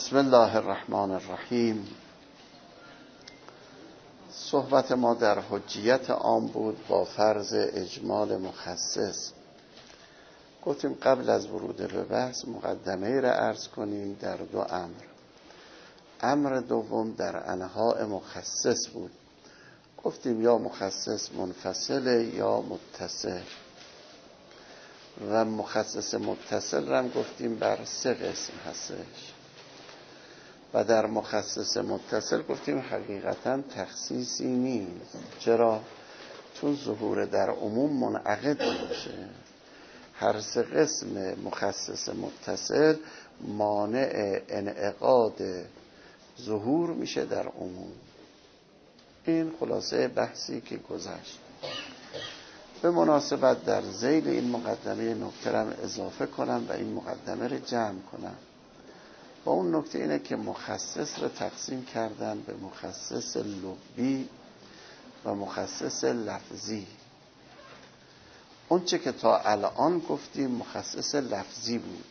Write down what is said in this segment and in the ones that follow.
بسم الله الرحمن الرحیم. صحبت ما در حجیت عام بود با فرض اجمال مخصص. گفتیم قبل از ورود به بحث مقدمه را عرض کنیم در دو امر. امر دوم در انواع مخصص بود. گفتیم یا مخصص منفصل یا متصل، و مخصص متصل را هم گفتیم بر 3 قسم هستش. و در مخصص متصل گفتیم حقیقتا تخصیصی نیست. چرا؟ چون ظهور در عموم منعقد میشه. هر 3 قسم مخصص متصل مانع انعقاد ظهور میشه در عموم. این خلاصه بحثی که گذشت. به مناسبت در ذیل این مقدمه نکته را اضافه کنم و این مقدمه را جمع کنم. و اون نکته اینه که مخصص را تقسیم کردن به مخصص لبی و مخصص لفظی. اون چه که تا الان گفتیم مخصص لفظی بود.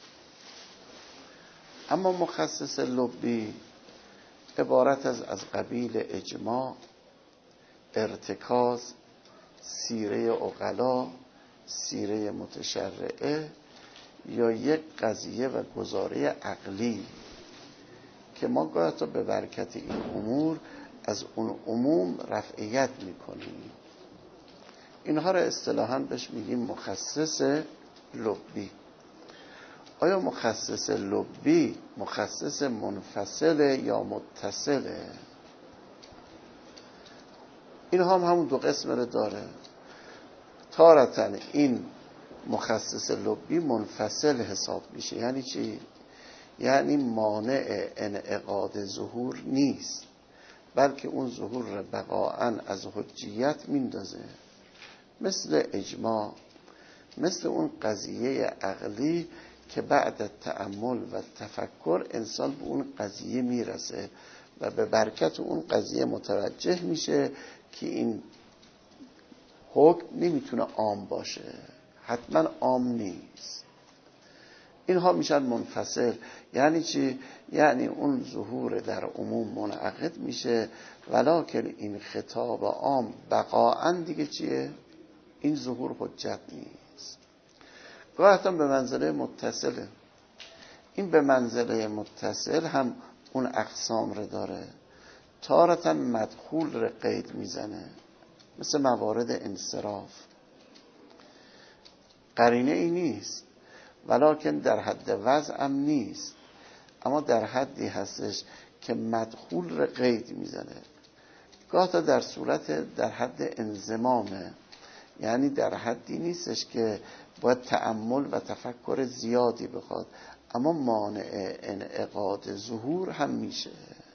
اما مخصص لبی عبارت از قبیل اجماع، ارتکاز، سیره عقلا، سیره متشرعه یا یک قضیه و گزاره عقلی که ما گاهی تا به برکت این امور از اون عموم رفعیت میکنیم. اینها را اصطلاحاً بهش میگیم مخصص لبی. آیا مخصص لبی مخصص منفصل یا متصله؟ اینها هم همون 2 قسم رو داره. تارةً این مخصص لبی منفصل حساب میشه. یعنی چی؟ یعنی مانع انعقاد ظهور نیست، بلکه اون ظهور را بقاعاً از حجیت میندازه. مثل اجماع، مثل اون قضیه عقلی که بعد تأمل و تفکر انسان به اون قضیه میرسه و به برکت اون قضیه متوجه میشه که این حکم نمیتونه عام باشه، حتما عام نیست. اینها میشن منفصل. یعنی چی؟ یعنی اون ظهور در عموم منعقد میشه، ولکن این خطاب عام بقاعاً دیگه چیه؟ این ظهور حجت نیست. گاهی به منزله متصله. این به منزله متصل هم اون اقسام رو داره. تارةً مدخول رو قید میزنه، مثل موارد انصراف. قرینه ای نیست، ولکن در حد وضع هم نیست، اما در حدی هستش که مدخول رو قید میزنه. گاه تا در صورت در حد انضمامه، یعنی در حدی نیستش که باید تأمل و تفکر زیادی بخواد، اما مانع انعقاد ظهور هم میشه.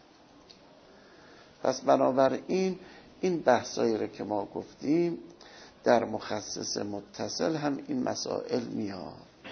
پس بنابراین این بحثایی رو که ما گفتیم در مخصص متصل هم این مسائل میاد.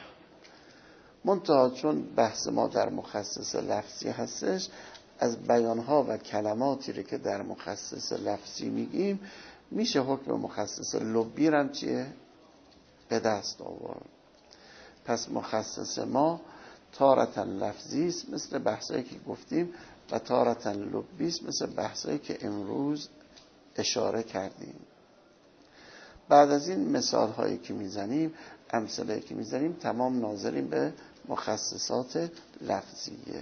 منتها چون بحث ما در مخصص لفظی هستش، از بیانها و کلماتی رو که در مخصص لفظی میگیم میشه حکم مخصص لبی رو هم چیه؟ به دست آورد. پس مخصص ما تارةً لفظی است مثل بحثایی که گفتیم و تارةً لبی است مثل بحثایی که امروز اشاره کردیم. بعد از این مثال هایی که میزنیم، امثله که میزنیم، تمام ناظریم به مخصصات لفظیه. در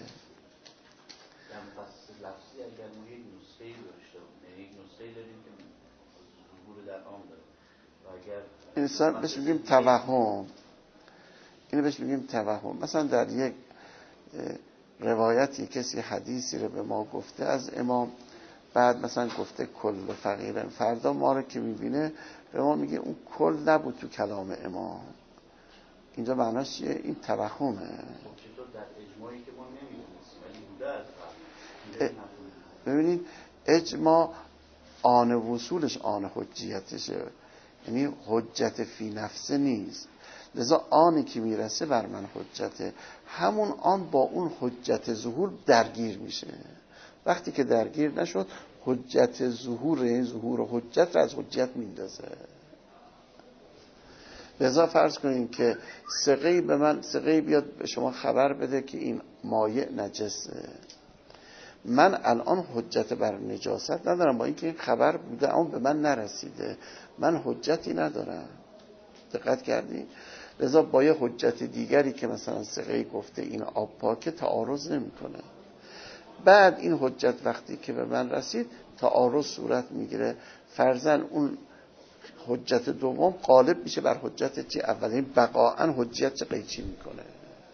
مخصص لفظی اگر ما یک نسخه‌ای داشته باشیم، یک نسخه‌ای داریم که ظهور در عام داره و اگر انسان بهش میگیم توهم، اینو بهش میگیم توهم. مثلا در یک روایتی کسی حدیثی رو به ما گفته از امام، بعد مثلا گفته کل فقیرن، فردا ما رو که میبینه به ما میگه اون کل نبود تو کلام امام. اینجا معناش چیه؟ این توهمه. چطور در اجماعی که ما نمیدونستیم ولی بوده از قبل. ببینید اجماع آن وصولش آن حجیتشه، یعنی حجت فی نفسه نیست. لذا آنی که میرسه بر من حجته، همون آن با اون حجت ظهور درگیر میشه. وقتی که درگیر نشد، حجت ظهور، یعنی ظهور حجت را از حجت میندازه. لذا فرض کنیم که ثقه‌ای بیاد به شما خبر بده که این مایع نجسه. من الان حجت بر نجاست ندارم، با اینکه این خبر بوده اما به من نرسیده، من حجتی ندارم. دقت کردی؟ لذا با یه حجت دیگری که مثلا ثقه‌ای گفته این آب پاکه تعارض نمیکنه. بعد این حجت وقتی که به من رسید تعارض صورت میگیره، فرضاً اون حجت دوم غالب میشه بر حجت چی اولین، بقاءً حجت چه قیچی میکنه.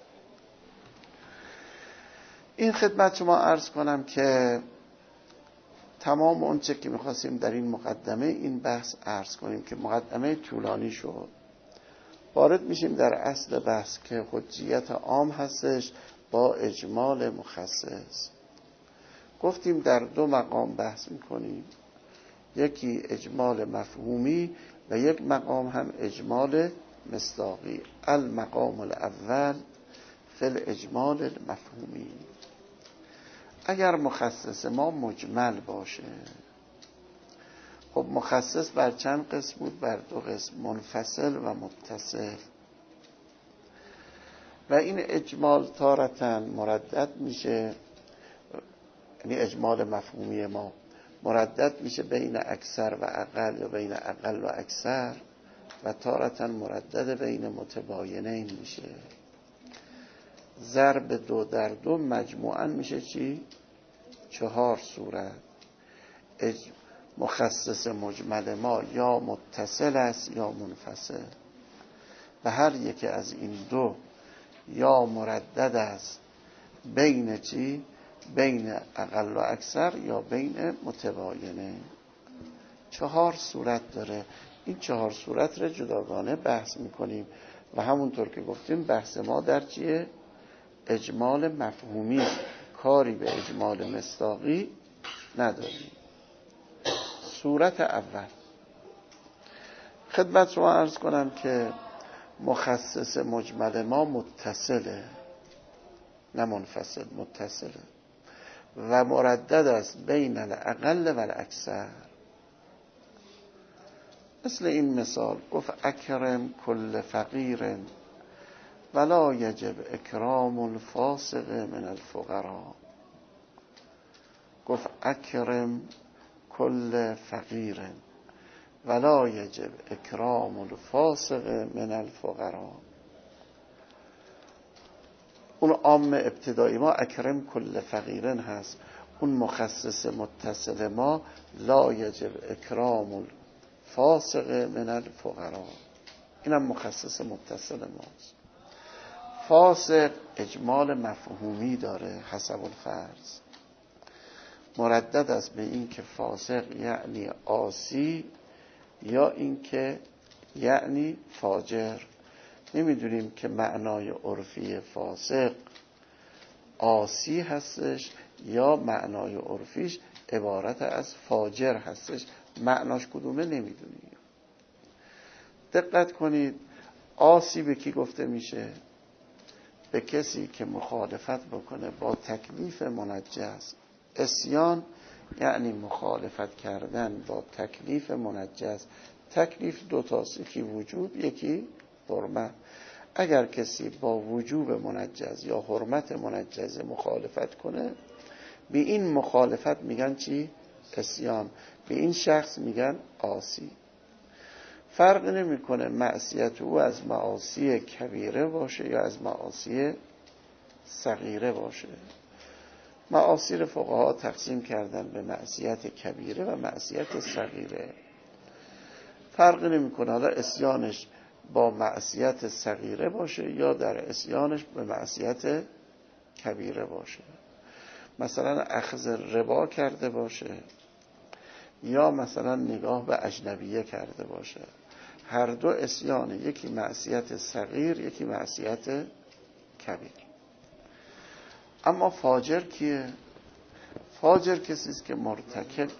این خدمت شما عرض کنم که تمام اون چه که میخواستیم در این مقدمه این بحث عرض کنیم که مقدمه طولانی شد. وارد میشیم در اصل بحث که حجیت عام هستش با اجمال مخصص. گفتیم در دو مقام بحث میکنیم، یکی اجمال مفهومی و یک مقام هم اجمال مصداقی. المقام الاول فی الاجمال المفهومی. اگر مخصص ما مجمل باشه، خب مخصص بر چند قسم بود؟ بر دو قسم، منفصل و متصل. و این اجمال تارتاً مردد میشه، یعنی اجمال مفهومی ما مردد میشه بین اکثر و اقل یا بین اقل و اکثر، و تارتاً مردد بین متباینین میشه. ضرب 2 در 2 مجموعاً میشه چی؟ 4 صورت. مخصص مجمل ما یا متصل است یا منفصل، و هر یک از این دو یا مردد است بین چی؟ بین اقل و اکثر یا بین متباینه. 4 صورت داره. این 4 صورت رو جداگانه بحث میکنیم و همونطور که گفتیم بحث ما در چیه؟ اجمال مفهومی، کاری به اجمال مصداقی نداریم. صورت اول خدمت شما عرض کنم که مخصص مجمل ما متصله، نه منفصل، متصله و مردد است بین الاقل و الاکثر. مثل این مثال گفت اکرم کل فقیر ولا یجب اکرام الفاسق من الفقراء. گفت اکرم کل فقیر ولا یجب اکرام الفاسق من الفقراء. اون عام ابتدایی ما اکرم کل فقیرن هست، اون مخصص متصل ما لا یجب اکرام الفاسق من الفقراء. اینم مخصص متصل ماست. فاسق اجمال مفهومی داره حسب الفرض، مردد است به این که فاسق یعنی عاصی یا این که یعنی فاجر. نمیدونیم که معنای عرفی فاسق عاصی هستش یا معنای عرفیش عبارت از فاجر هستش، معناش کدومه نمیدونیم. دقت کنید، عاصی به کی گفته میشه؟ به کسی که مخالفت بکنه با تکلیف منجز. عصیان یعنی مخالفت کردن با تکلیف منجز. تکلیف دو تاست، یکی وجوب یکی حرمت. اگر کسی با وجوب منجز یا حرمت منجز مخالفت کنه، به این مخالفت میگن چی؟ عصیان. به این شخص میگن عاصی. فرق نمیکنه معصیت او از معاصی کبیره باشه یا از معاصی صغیره باشه. معاصی رو فقها تقسیم کردن به معصیت کبیره و معصیت صغیره. فرق نمیکنه حالا عصیانش با معصیت صغیره باشه یا در عصیانش به معصیت کبیره باشه. مثلا اخذ ربا کرده باشه یا مثلا نگاه به اجنبیه کرده باشه، هر دو عصیانه، یکی معصیت صغیر یکی معصیت کبیر. اما فاجر کیه؟ فاجر کسی است که مرتکب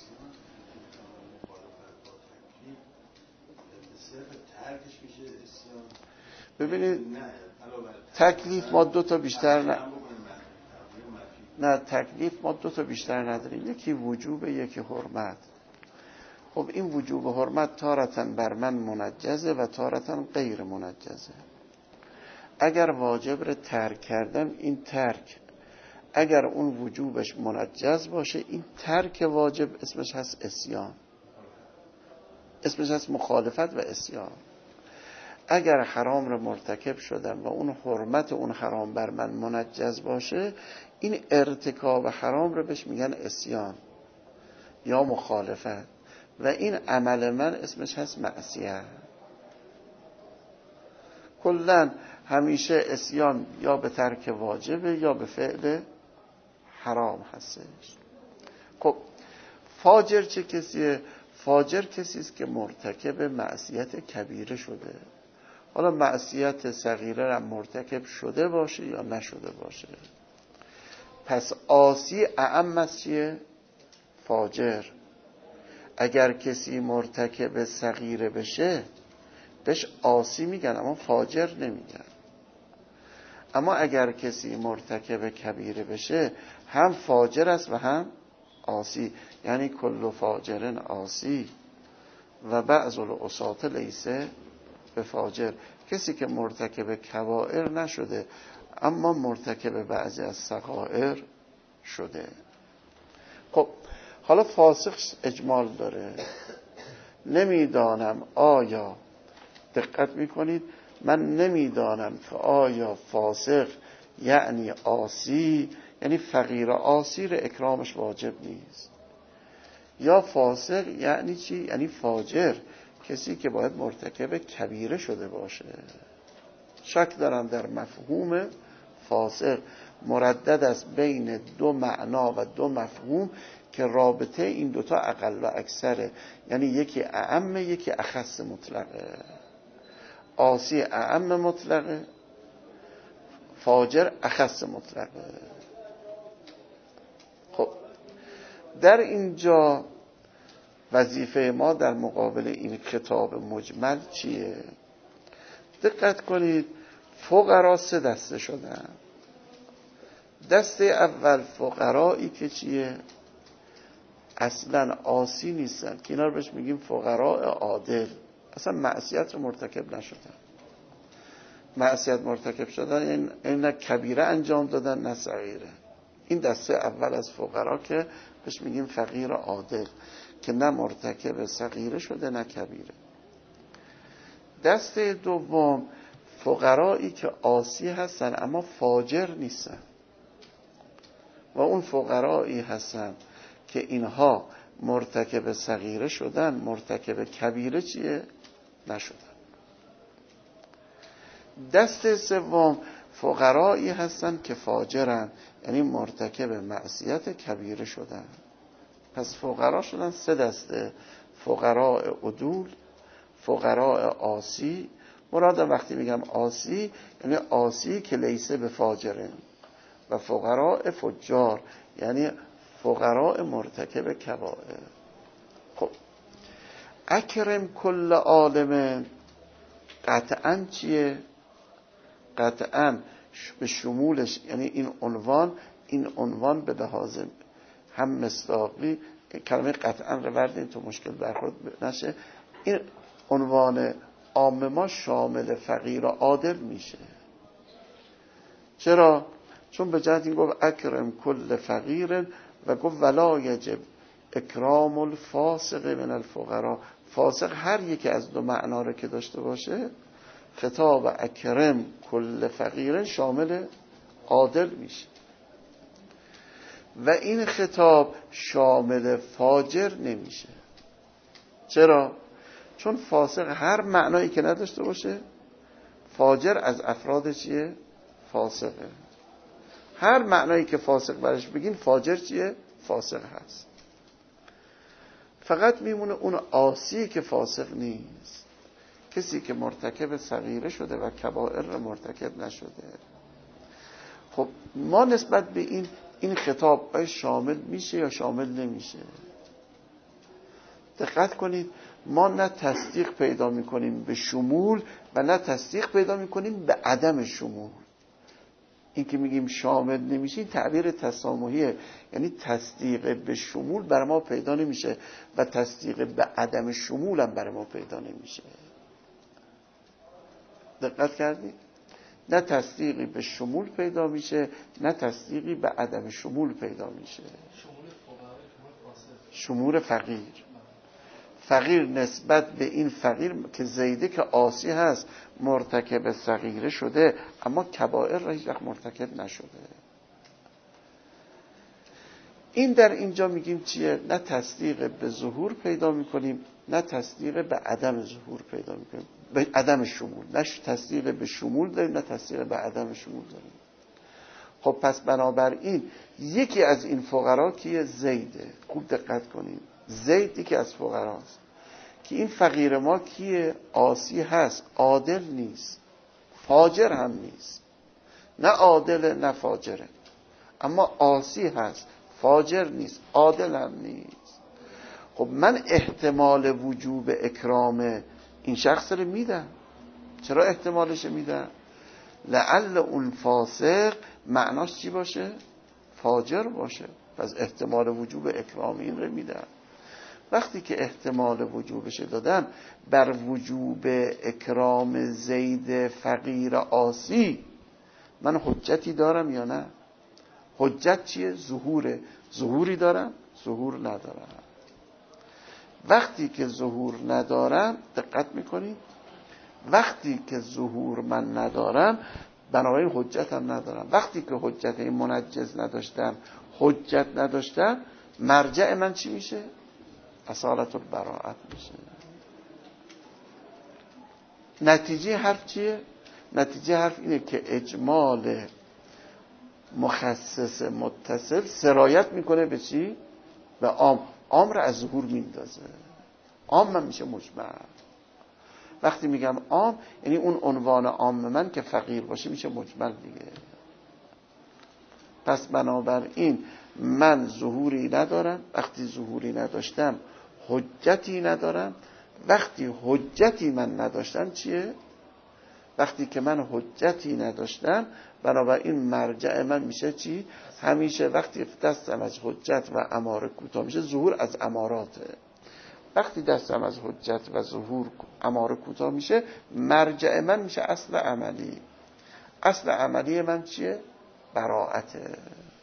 ببینید تکلیف ما دو تا بیشتر نه تکلیف ما دو تا بیشتر نداریم، یکی وجوب یکی حرمت. خب این وجوب حرمت تارةً بر من منجزه و تارةً غیر منجزه. اگر واجب رو ترک کردم، این ترک اگر اون وجوبش منجز باشه، این ترک واجب اسمش هست عصیان، اسمش هست مخالفت و عصیان. اگر حرام رو مرتکب شدم و اون حرمت اون حرام بر من منجز باشه، این ارتکاب حرام رو بهش میگن عصیان یا مخالفت و این عمل من اسمش هست معصیت. کلاً همیشه عصیان یا به ترک واجبه یا به فعل حرام هستش. خب فاجر چه کسیه؟ فاجر کسی است که مرتکب معصیت کبیره شده. حالا معصیت صغیره هم مرتکب شده باشه یا نشده باشه. پس عاصی اعم از چیه؟ فاجر. اگر کسی مرتکب صغیره بشه بهش عاصی میگن اما فاجر نمیگن. اما اگر کسی مرتکب کبیره بشه هم فاجر است و هم عاصی، یعنی کل فاجرن عاصی و بعض العصاة لیسه به فاجر. کسی که مرتکب کبائر نشده اما مرتکب بعضی از صغائر شده. خب حالا فاسق اجمال داره. نمیدانم آیا، دقت میکنید، من نمیدانم که آیا فاسق یعنی عاصی، یعنی فقیر عاصی رو اکرامش واجب نیست، یا فاسق یعنی چی؟ یعنی فاجر، کسی که باید مرتکب کبیره شده باشه. شک دارم در مفهوم فاسق. مردد است بین دو معنا و دو مفهوم که رابطه این دوتا اقل و اکثره، یعنی یکی اعم یکی اخص مطلقه. عاصی اعم مطلقه، فاجر اخص مطلقه. خب در اینجا وظیفه ما در مقابل این خطاب مجمل چیه؟ دقت کنید، فقرا سه دسته شدن. دسته اول فقرایی که چیه؟ اصلا عاصی نیستن، که اینا رو بهش میگیم فقراء عادل، اصلا معصیت رو مرتکب نشدن. معصیت مرتکب شدن این نه کبیره انجام دادن نه صغیره. این دسته اول از فقرا که بهش میگیم فقیر عادل، که نه مرتکب صغیره شده نه کبیره. دسته دوم فقرایی که عاصی هستن اما فاجر نیستن، و اون فقرایی هستن که اینها مرتکب صغیره شدن، مرتکب کبیره چیه؟ نشدن. دسته سوم فقرایی هستن که فاجرن، یعنی مرتکب معصیت کبیره شدن. پس فقرا شدن سه دسته: فقراء عدول، فقراء عاصی. مرادم وقتی میگم عاصی یعنی عاصی که لیسه به فاجرن، و فقراء فجار یعنی فقراء مرتکب کبائر. خب اکرم کل عالم قطعاً چیه؟ قطعاً به شمولش، یعنی این عنوان به لحاظ هم مصداقی، کلمه قطعاً رو بردین تو مشکل برخورد نشه، این عنوان عام ما شامل فقیر و عادل میشه. چرا؟ چون به جهت این گفت اکرم کل فقیر و گفت ولا یجب اکرام الفاسق من الفقراء. فاسق هر یکی از دو معنا رو که داشته باشه، خطاب اکرم کل فقیر شامل عادل میشه، و این خطاب شامل فاجر نمیشه. چرا؟ چون فاسق هر معنایی که نداشته باشه، فاجر از افراد چیه؟ فاسقه. هر معنایی که فاسق برش بگین فاجر چیه؟ فاسق هست. فقط میمونه اون عاصی که فاسق نیست، کسی که مرتکب صغیره شده و کبائر رو مرتکب نشده. خب ما نسبت به این خطاب شامل میشه یا شامل نمیشه؟ دقت کنید، ما نه تصدیق پیدا میکنیم به شمول و نه تصدیق پیدا میکنیم به عدم شمول. این که میگیم شامل نمیشه این تعبیر تسامحیه، یعنی تصدیق به شمول بر ما پیدا نمیشه و تصدیق به عدم شمول هم بر ما پیدا نمیشه. دقت کردید؟ نه تصدیقی به شمول پیدا میشه نه تصدیقی به عدم شمول پیدا میشه. شمول فقیر، فقیر نسبت به این فقیر که زیده که عاصی هست مرتکب صغیره شده اما کبائر را هیچ وقت مرتکب نشده. این در اینجا میگیم چیه؟ نه تصدیق به ظهور پیدا میکنیم نه تصدیق به عدم ظهور پیدا میکنیم، به عدم شمول. نه تصدیق به شمول داریم نه تصدیق به عدم شمول داریم. خب پس بنابراین یکی از این فقرا که زیده، خوب دقت کنید، زید یکی از فقراست که این فقیر ما کیه؟ عاصی هست، عادل نیست، فاجر هم نیست، نه عادل نه فاجره، اما عاصی هست، فاجر نیست، عادل هم نیست. خب من احتمال وجوب اکرام این شخص رو میدم. چرا احتمالش میدم؟ لعل اون فاسق معناش چی باشه؟ فاجر باشه. پس احتمال وجوب اکرام این رو میدم. وقتی که احتمال وجوبش دادم بر وجوب اکرام زید فقیر عاصی من حجتی دارم یا نه؟ حجت چیه؟ ظهوره. ظهوری دارم؟ ظهور ندارم. وقتی که ظهور ندارم، دقت میکنید، وقتی که ظهور من ندارم بنابراین حجتم ندارم. وقتی که حجت منجز نداشتم، حجت نداشتم، مرجع من چی میشه؟ اصالت البراءت میشه. نتیجه حرف چیه؟ نتیجه حرف اینه که اجمال مخصص متصل سرایت میکنه به چی؟ به عام. عام رو از ظهور میندازه. عام من میشه مجمل. وقتی میگم عام یعنی اون عنوان عام من که فقیر باشه میشه مجمل دیگه. پس بنابراین من ظهوری ندارم. وقتی ظهوری نداشتم حجتی ندارم. وقتی حجتی من نداشتم چیه؟ وقتی که من حجتی نداشتم بنابراین مرجع من میشه چی؟ همیشه وقتی دستم از حجت و اماره کوتاه میشه ظهور از اماراته. وقتی دستم از حجت و ظهور اماره کوتاه میشه مرجع من میشه اصل عملی. اصل عملی من چیه؟ براءته.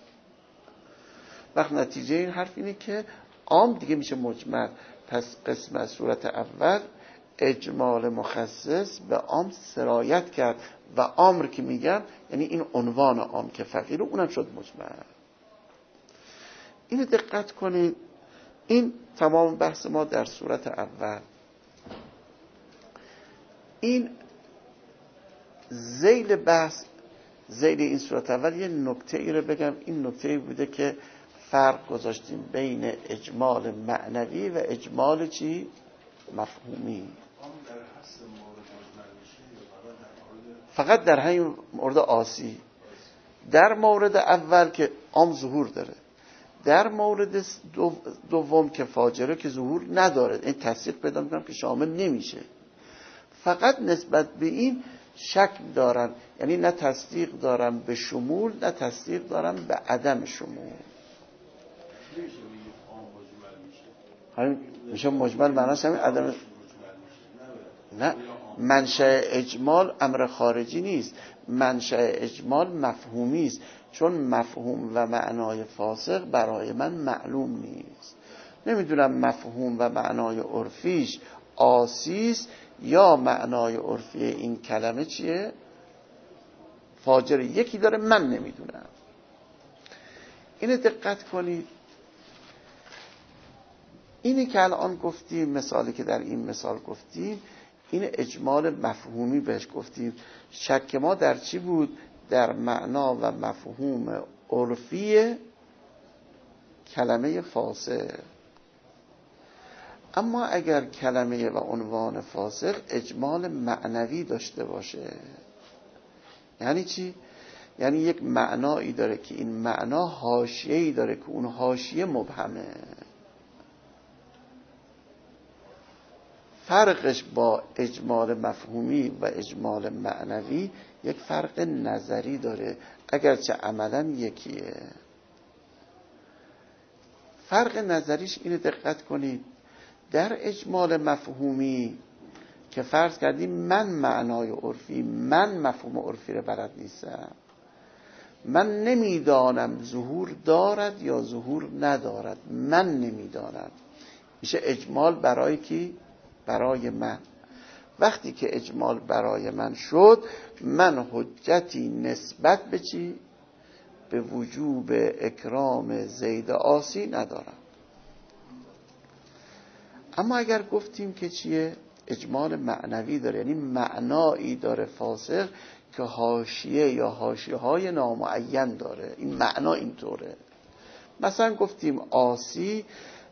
وقت نتیجه این حرف اینه که عام دیگه میشه مجمل. پس قسم از صورت اول اجمال مخصص به عام سرایت کرد و عام که میگم یعنی این عنوان عام که فقیر اونم شد مجمل. اینو دقت کنید. این تمام بحث ما در صورت اول. این ذیل بحث، ذیل این صورت اول یه نکته ای رو بگم. این نکته ای بوده که فرق گذاشتیم بین اجمال معنوی و اجمال چی؟ مفهومی. فقط در همین مورد عاصی. در مورد اول که عام ظهور داره، در مورد دوم که فاجره که ظهور نداره، این تصدیق پیدا میکنم که شامل نمیشه. فقط نسبت به این شک دارم، یعنی نه تصدیق دارم به شمول نه تصدیق دارم به عدم شمول. همین میشه مجمل معناش همین عدم. نه، منشأ اجمال امر خارجی نیست، منشأ اجمال مفهومی است، چون مفهوم و معنای فاسق برای من معلوم نیست. نمیدونم مفهوم و معنای عرفیش عاصیست یا معنای عرفی این کلمه چیه؟ فاجر. یکی داره من نمیدونم. اینو دقت کنید. اینی که الان گفتیم، مثالی که در این مثال گفتیم، این اجمال مفهومی بهش گفتیم. شک ما در چی بود؟ در معنا و مفهوم عرفی کلمه فاسق. اما اگر کلمه و عنوان فاسق اجمال معنوی داشته باشه، یعنی چی؟ یعنی یک معنایی داره که این معنا حاشیه‌ای داره که اون حاشیه مبهمه. فرقش با اجمال مفهومی و اجمال معنوی یک فرق نظری داره، اگرچه عملاً یکیه. فرق نظریش اینه، دقت کنید، در اجمال مفهومی که فرض کردیم من معنای عرفی، من مفهوم عرفی رو بلد نیستم، من نمیدانم ظهور دارد یا ظهور ندارد، من نمیدانم، میشه اجمال برای کی؟ برای من. وقتی که اجمال برای من شد، من حجتی نسبت به چی؟ به وجوب اکرام زید عاصی ندارم. اما اگر گفتیم که چیه؟ اجمال معنوی داره، یعنی معنایی داره فاسق که حاشیه یا حاشیه‌های نامعین داره، این معنا اینطوره. مثلا گفتیم عاصی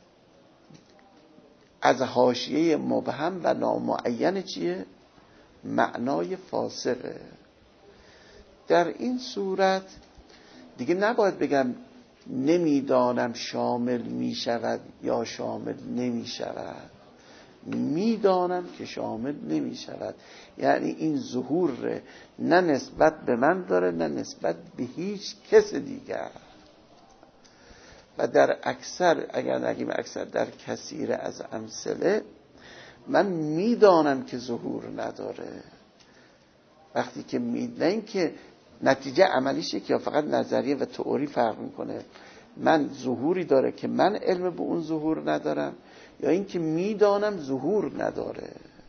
از حاشیه مبهم و نامعین چیه؟ معنای فاسقه. در این صورت دیگه نباید بگم نمیدانم شامل می شود یا شامل نمی شود، میدانم که شامل نمی شود. یعنی این ظهور نه نسبت به من داره نه نسبت به هیچ کس دیگر. و در اکثر، اگر نگیم اکثر، در کثیر از امثله من میدانم که ظهور نداره. وقتی که نه این که نتیجه عملیشه که فقط نظریه و تئوری فرق میکنه، من ظهوری داره که من علم به اون ظهور ندارم، یا این که میدانم ظهور نداره،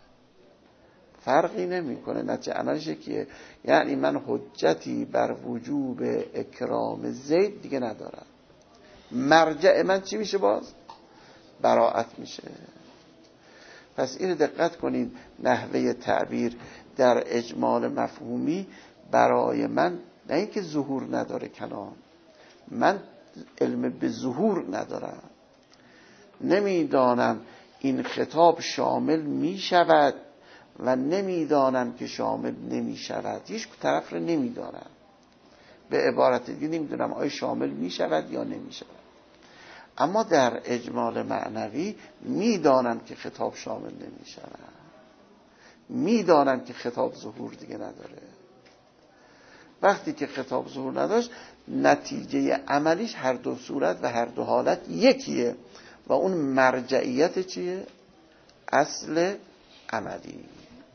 فرقی نمیکنه، نتیجه عملیشه که یعنی من حجتی بر وجوب اکرام زید دیگه ندارم. مرجع من چی میشه؟ باز براءت میشه. پس این دقت کنید، نحوه تعبیر در اجمال مفهومی برای من نه اینکه ظهور نداره کلام، من علم به ظهور ندارم، نمیدانم این خطاب شامل می شود و نمیدانم که شامل نمی شود، هیچ طرف رو نمیدانم. به عبارت دیگه نمیدونم آیا شامل می شود یا نمی شود. اما در اجمال معنوی میدانم که خطاب شامل نمی شود، میدانم که خطاب ظهور دیگه نداره. وقتی که خطاب ظهور نداشت، نتیجه عملیش هر دو صورت و هر دو حالت یکیه و اون مرجعیت چیه؟ اصل عملی.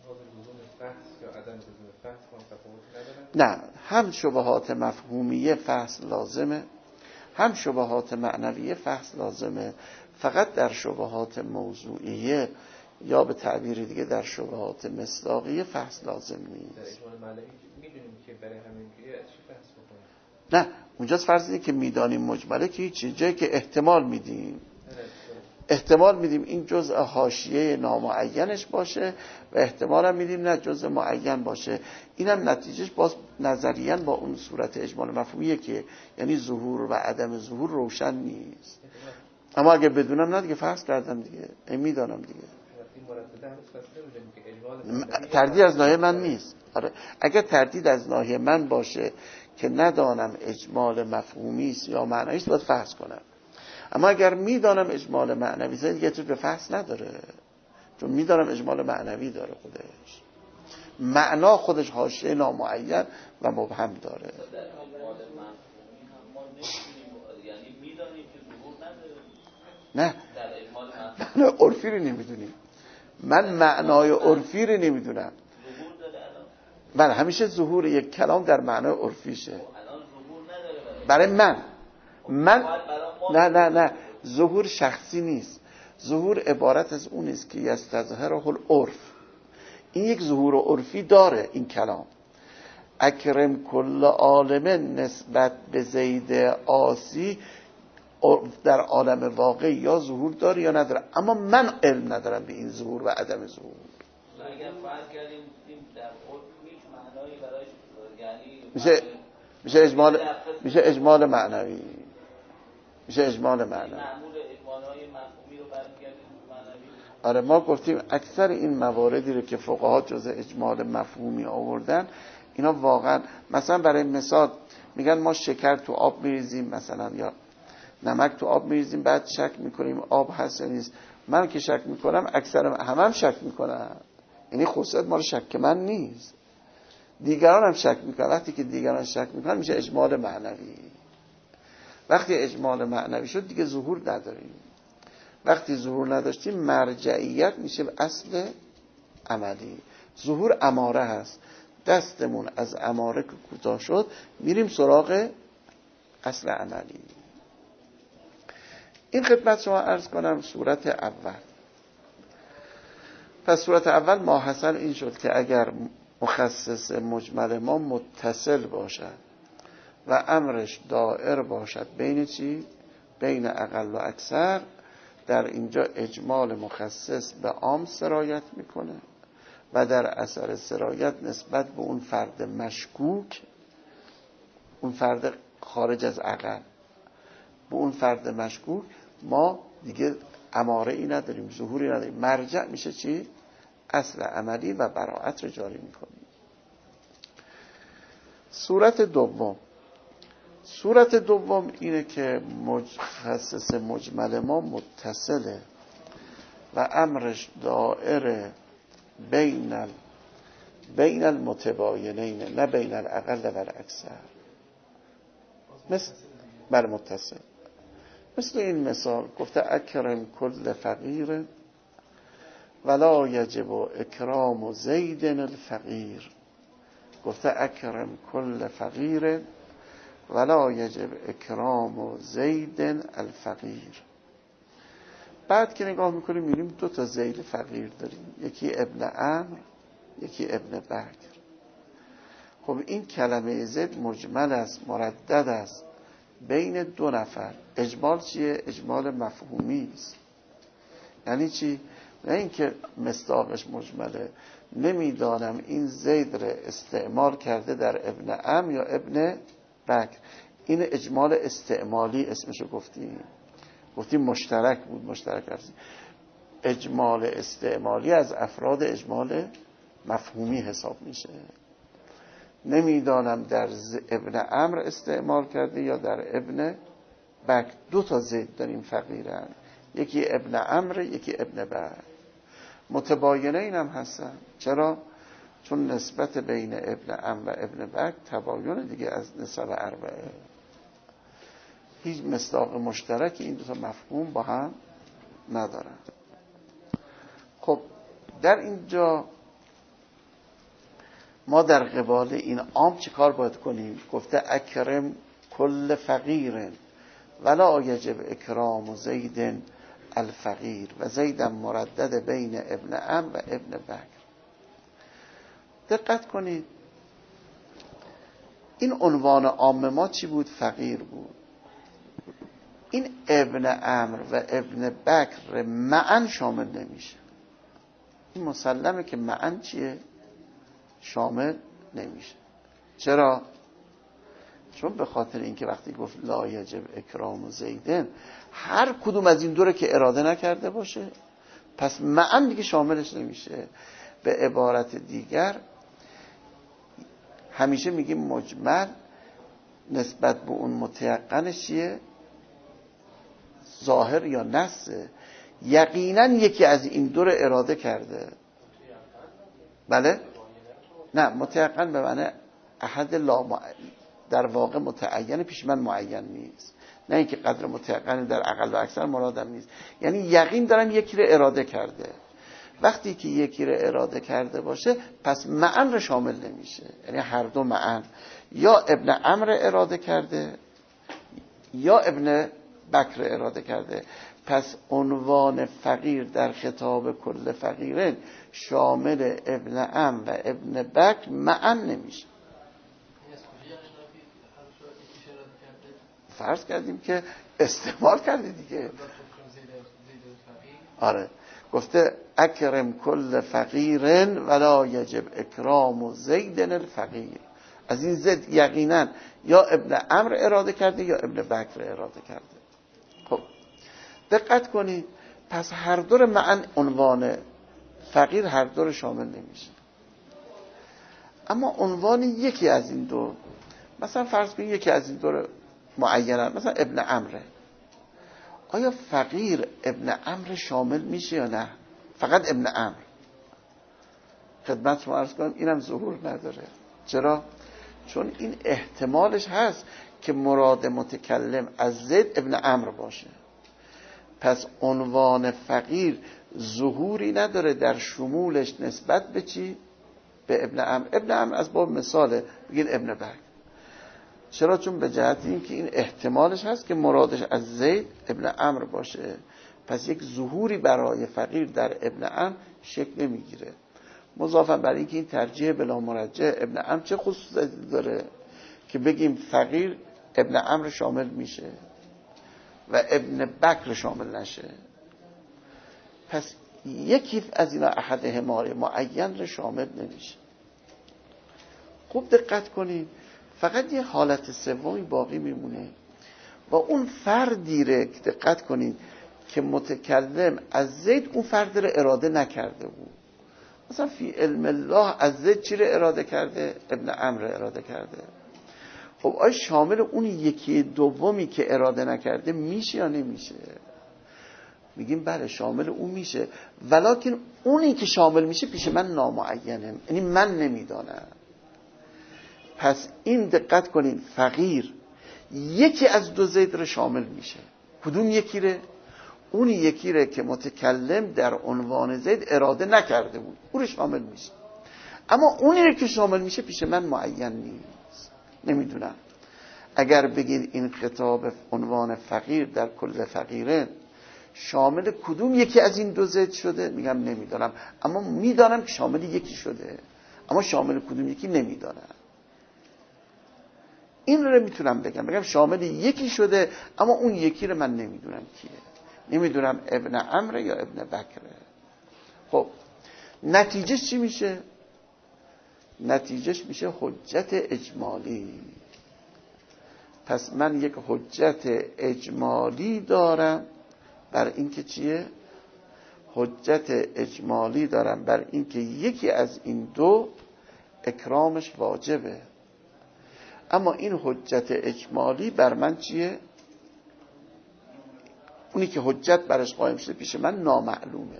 نه، هم شبهات مفهومیه فحص لازمه، هم شبهات معنویه فحص لازمه. فقط در شبهات موضوعیه یا به تعبیر دیگه در شبهات مصداقیه فحص لازم نیست. در اجمال معنوی میدونیم که برای همین چی فحص بکنیم؟ نه، اونجاست فرض اینه که میدانیم مجمله که هیچ جایی که احتمال میدیم، احتمال میدیم این جزء حاشیه نامعینش باشه و احتمال هم میدیم نه جزء معین باشه. اینم نتیجهش باز نظریاً با اون صورت اجمال مفهومیه که یعنی ظهور و عدم ظهور روشن نیست. اما اگه بدونم نه دیگه فرض کردم دیگه، میدانم دیگه، تردید از ناحیه من نیست. آره، اگر تردید از ناحیه من باشه که ندانم اجمال مفهومی است یا معنایی است باید فحص کنم. اما اگر میدانم اجمال معنوی است دیگه تو به فحص نداره، چون میدانم اجمال معنوی داره، خودش معنا خودش حاشیه نامعین و مبهم داره. نه، معنای عرفی رو نمیدونیم. من معنای عرفی رو نمیدونم. من همیشه ظهور یک کلام در معنای عرفیشه. برای من نه ظهور شخصی نیست. ظهور عبارت از اون است که یستظهره العرف. این یک ظهور عرفی داره این کلام. اکرم کل عالم نسبت به زید عاصی در عالم واقعی یا ظهور داره یا نداره، اما من علم ندارم به این ظهور و عدم ظهور. اگر فرض کردیم در عرف هیچ معنایی برایش یعنی میشه اجمال معنوی. میشه اجمال معنوی. معمول اجمال‌های مفهومی رو برمیگردیم معنوی. آره، ما گفتیم اکثر این مواردی رو که فقها جزء اجمال مفهومی آوردن، اینا واقعا مثلا برای مثال میگن ما شکر تو آب میریزیم مثلا یا نمک تو آب میریزیم، بعد شک میکنیم آب هست یا نیست، من که شک میکنم اکثر هم شک میکنن، یعنی خصوصیت مال شک من نیست، دیگران هم شک میکنن. وقتی که دیگران شک میکنن میشه اجمال معنوی. وقتی اجمال معنوی شد دیگه ظهور نداریم. وقتی ظهور نداشتیم مرجعیت میشه اصل عملی. ظهور اماره هست، دستمون از اماره که کوتاه شد میریم سراغ اصل عملی. این خدمت شما عرض کنم صورت اول. پس صورت اول ما حاصل این شد که اگر مخصص مجمل ما متصل باشد و امرش دائر باشد بین چی؟ بین اقل و اکثر، در اینجا اجمال مخصص به عام سرایت میکنه و در اثر سرایت نسبت به اون فرد مشکوک، اون فرد خارج از عقل، به اون فرد مشکوک ما دیگه اماره ای نداریم، ظهوری نداریم. مرجع میشه چی؟ اصل عملی و براءت رو جاری میکنیم. صورت دوم اینه که مخصص مجمل ما متصله و امرش دائره بین المتباینین، نه بین الاقل و الاکثر. بر متصل. مثل این مثال گفته اکرم کل فقیر ولا یجب اکرام زید الفقیر. گفته اکرم کل فقیر ولا یجب اکرام زید الفقیر. بعد که نگاه میکنیم میبینیم 2 تا زید فقیر داریم، یکی ابن عمرو یکی ابن بکر. خب این کلمه زید مجمل است، مردد است بین 2 نفر. اجمال چیه؟ اجمال مفهومی است. یعنی چی؟ نه اینکه مصداقش مجمله. نمیدانم این زید را استعمال کرده در ابن عمرو یا ابن بکر. این اجمال استعمالی اسمشو گفتیم مشترک بود، مشترک هستی. اجمال استعمالی از افراد اجمال مفهومی حساب میشه. نمیدانم در ابن عمرو استعمال کرده یا در ابن بکر. 2 تا زید داریم فقیرن، یکی ابن عمرو یکی ابن بکر. متباینه این هم هستن. چرا؟ چون نسبت بین ابن عمرو و ابن بکر تباین دیگه از نسب اربعه. هیچ مصداق مشترک این 2 تا مفهوم با هم ندارن. خب در اینجا ما در قبال این عام چی کار باید کنیم؟ گفته اکرم کل فقیر ولا یجب اکرام زید الفقیر و زیدم مردد بین ابن عمرو و ابن بکر. دقت کنید این عنوان عام ما چی بود؟ فقیر بود. این ابن عمرو و ابن بکر معن شامل نمیشه. این مسلمه که معن چیه؟ شامل نمیشه. چرا؟ چون به خاطر اینکه وقتی گفت لا یجب اکرام زیدن، هر کدوم از این 2 که اراده نکرده باشه پس معن دیگه شاملش نمیشه. به عبارت دیگر همیشه میگیم مجمل نسبت به اون متیقنش چیه؟ ظاهر یا نصه. یقینا یکی از این 2 اراده کرده. بله؟ نه، متیقن به معنی احد در واقع متعین پیش من معین نیست. نه اینکه قدر متیقن در اقل و اکثر مرادم نیست. یعنی یقین دارم یکی رو اراده کرده. وقتی که یکی رو اراده کرده باشه پس معن رو شامل نمیشه. یعنی هر 2 معن، یا ابن عمرو اراده کرده یا ابن بکر اراده کرده. پس عنوان فقیر در خطاب کل فقیرین شامل ابن عمرو و ابن بکر معن نمیشه. فرض کردیم که استعمال کرده دیگه. آره گفته اکرم کل فقیرن ولا یجب اکرام زید الفقیر. از این زید یقینا یا ابن عمرو اراده کرده یا ابن بکر اراده کرده. خب دقت کنید، پس هر 2 معن عنوان فقیر هر 2 شامل نمیشه. اما عنوان یکی از این 2، مثلا فرض کنید یکی از این 2 معینن، مثلا ابن عمرو، آیا فقیر ابن عمرو شامل میشه یا نه؟ فقط ابن عمرو. خدمت شما عرض کنم اینم ظهور نداره. چرا؟ چون این احتمالش هست که مراد متکلم از زید ابن عمرو باشه. پس عنوان فقیر ظهوری نداره در شمولش نسبت به چی؟ به ابن عمرو. ابن عمرو از باب مثاله، بگین ابن بکر. چرا؟ چون به جهت این که این احتمالش هست که مرادش از زید ابن عمرو باشه. پس یک ظهوری برای فقیر در ابن عمرو شکل نمیگیره. مضافاً برای اینکه این ترجیح بلا مرجح ابن عمرو چه خصوصیتی داره که بگیم فقیر ابن عمرو شامل میشه و ابن بکر شامل نشه. پس یکی از اینا احد هماره معین رو شامل نمیشه. خوب دقت کنید، فقط یه حالت سومی باقی میمونه و اون فردی رو دقت کنید که متکلم از زید اون فرد رو اراده نکرده بود. مثلا فی علم الله از زید چی رو اراده کرده؟ ابن عمرو رو اراده کرده. خب آیا شامل اون یکی دومی که اراده نکرده میشه یا نمیشه؟ میگیم بله شامل اون میشه، ولکن اونی که شامل میشه پیش من نامعینه، یعنی من نمیدانم. پس این دقت کنین، فقیر یکی از دو زید رو شامل میشه. کدوم یکی رو؟ اون یکی رو که متکلم در عنوان زید اراده نکرده بود اون رو شامل میشه. اما اونی رو که شامل میشه پیش من معین نیست، نمیدونم. اگر بگید این خطاب عنوان فقیر در کل فقیره شامل کدوم یکی از این دو زید شده، میگم نمیدانم، اما میدانم که شامل یکی شده، اما شامل کدوم یکی نمیدانم. این رو میتونم بگم شامل یکی شده، اما اون یکی رو من نمیدونم کیه، نمیدونم ابن عمرو یا ابن بکره. خب نتیجه چی میشه؟ نتیجهش میشه حجت اجمالی. پس من یک حجت اجمالی دارم بر اینکه چیه؟ حجت اجمالی دارم بر اینکه یکی از این دو اکرامش واجبه. اما این حجت اجمالی بر من چیه؟ اونی که حجت برش قائم شده پیش من نامعلومه.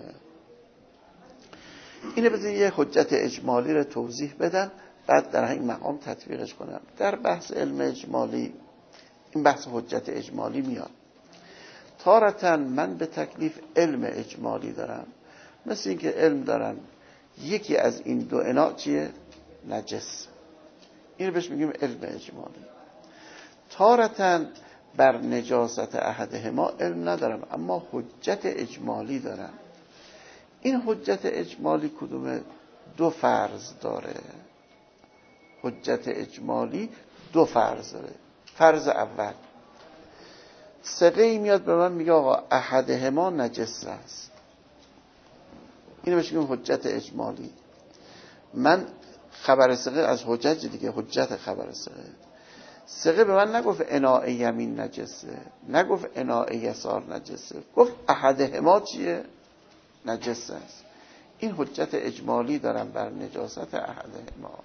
اینه بذارید یه حجت اجمالی رو توضیح بدم، بعد در این مقام تطبیقش کنم. در بحث علم اجمالی این بحث حجت اجمالی میاد. تارتاً من به تکلیف علم اجمالی دارم، مثل این که علم دارم یکی از این دو اناء چیه؟ نجس. این رو بهش میگیم علم اجمالی. تارتاً بر نجاست احدهما علم ندارم، اما حجت اجمالی دارم. این حجت اجمالی کدومه؟ دو فرض داره. حجت اجمالی دو فرض داره. فرض اول، ثقه‌ای میاد به من میگه آقا احدهما نجس است. اینو بهش میگیم حجت اجمالی. من خبر ثقه از حجت دیگه، حجت خبر ثقه. ثقه به من نگفت اناء یمین نجسه، نگفت اناء یسار نجسه، گفت احدهما چیه؟ نجس است. این حجت اجمالی دارم بر نجاست احدهما.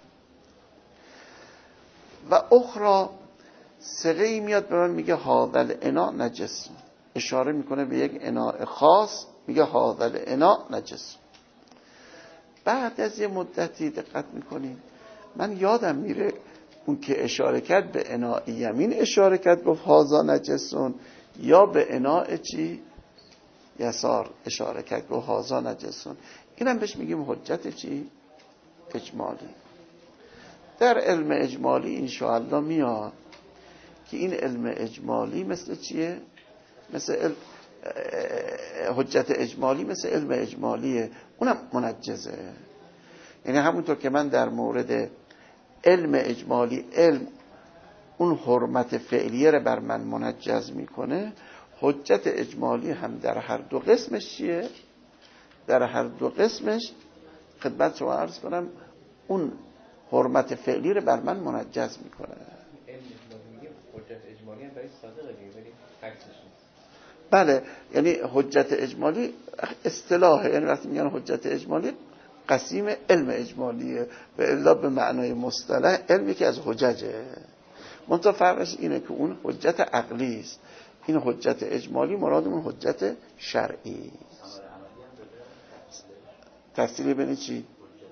و اخرى، ثقه‌ای میاد به من میگه هذا الاناء نجس، اشاره میکنه به یک اناء خاص، میگه هذا الاناء نجس. بعد از یه مدتی دقت میکنین، من یادم میره اون که اشاره کرد به اناء یمین اشاره کرد گفت هذا نجسون، یا به اناء چی؟ یسار اشاره کرد گفت هذا نجسون. اینم بهش میگیم حجت چی؟ اجمالی. در علم اجمالی انشاءالله میاد که این علم اجمالی مثل چیه؟ مثل حجت اجمالی مثل علم اجمالیه، اونم منجزه. یعنی همونطور که من در مورد علم اجمالی علم اون حرمت فعلیه رو بر من منجز میکنه، حجت اجمالی هم در هر دو قسمش چیه؟ در هر دو قسمش خدمت شما عرض کنم اون حرمت فعلی رو بر من منجز میکنه. حجت اجمالی هم برای صادقه دیگه، ولی عکسش نیست. بله، یعنی حجت اجمالی اصطلاحه، یعنی وقتی میگن حجت اجمالی قسیم علم اجمالیه، به الا به معنای مصطلح علمی که از حججه. منتها فرقش اینه که اون حجت عقلی است، این حجت اجمالی مرادمون حجت شرعی. تفصیلی بین چی؟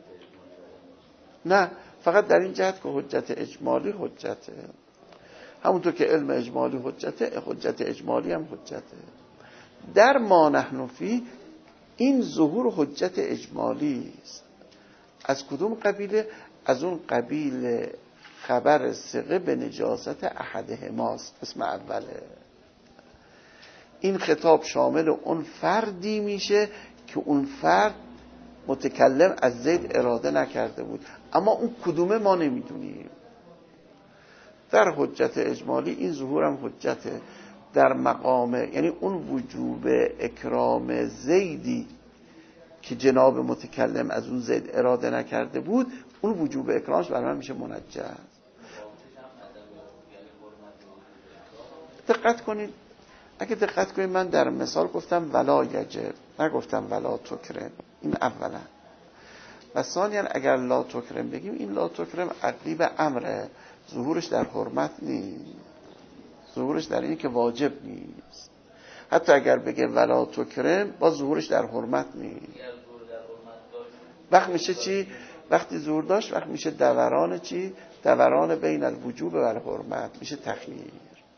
نه، فقط در این جهت که حجت اجمالی حجته، همونطور که علم اجمالی حجته، حجت اجمالی هم حجته. در ما نحن فی این ظهور حجت اجمالی است. از کدوم قبیله؟ از اون قبیل خبر ثقه به نجاست احدهماست، اسم اوله. این خطاب شامل اون فردی میشه که اون فرد متکلم از زید اراده نکرده بود، اما اون کدومه ما نمیدونیم. در حجت اجمالی این ظهور هم حجته در مقام، یعنی اون وجوب اکرام زیدی که جناب متکلم از اون زید اراده نکرده بود، اون وجوب اکرامش برای من میشه منجز. دقت کنید، اگه دقت کنید من در مثال گفتم ولا یجب، نگفتم ولا تکرم. این اولا. و ثانیا اگر لا تکرم بگیم، این لا تکرم عقلی به امره، ظهورش در حرمت نیست، ظهورش در این که واجب نیست. حتی اگر بگه ولا تکرم با ظهورش در حرمت نیست. وقت میشه چی؟ وقتی ظهور داشت وقت میشه دوران چی؟ دوران بین الوجوب و الحرمت، میشه تخییر.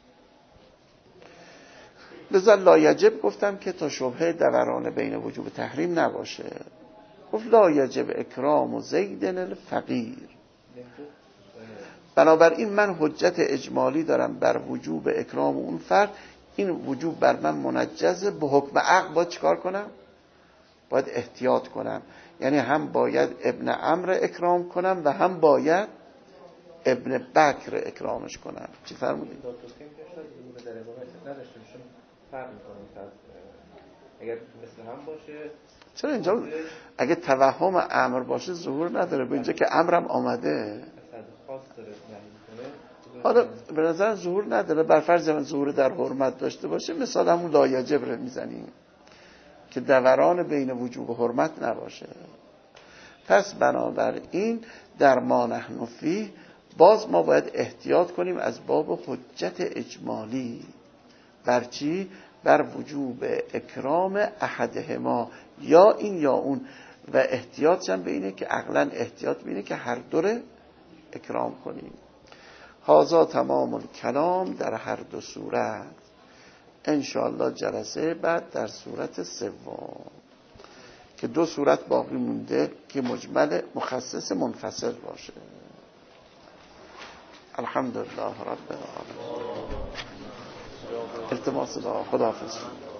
لذا لا یجب گفتم که تا شبهه دوران بین وجوب و تحریم نباشه. گفت لا یجب اکرام و زیدن الفقیر. بنابراین من حجت اجمالی دارم بر وجوب اکرام اون فرد. این وجوب بر من منجزه. به حکم عقل باید چیکار کنم؟ باید احتیاط کنم. یعنی هم باید ابن عمرو اکرام کنم و هم باید ابن بکر اکرامش کنم. چی فرمودید؟ اگر مثل هم باشه، چرا اینجا اگه توهم امر باشه ظهور نداره؟ به اینجا که امرم آمده حالا به نظر ظهور نداره. بر فرض من ظهور در حرمت داشته باشه، مثال همون لا یجب رو میزنیم که دوران بین وجوب و حرمت نباشه. پس بنابراین در ما نحن فیه باز ما باید احتیاط کنیم از باب حجت اجمالی. بر چی؟ بر وجوب اکرام احدهما، یا این یا اون. و احتیاطش هم به اینه که عقلا احتیاط بینه که هر دوره اکرام کنیم. هذا تمام الکلام در هر دو صورت. انشاءالله جلسه بعد در صورت سوم که دو صورت باقی مونده که مجمل مخصص منفصل باشه. الحمدلله رب العالمین. التماس دعا. خداحافظ.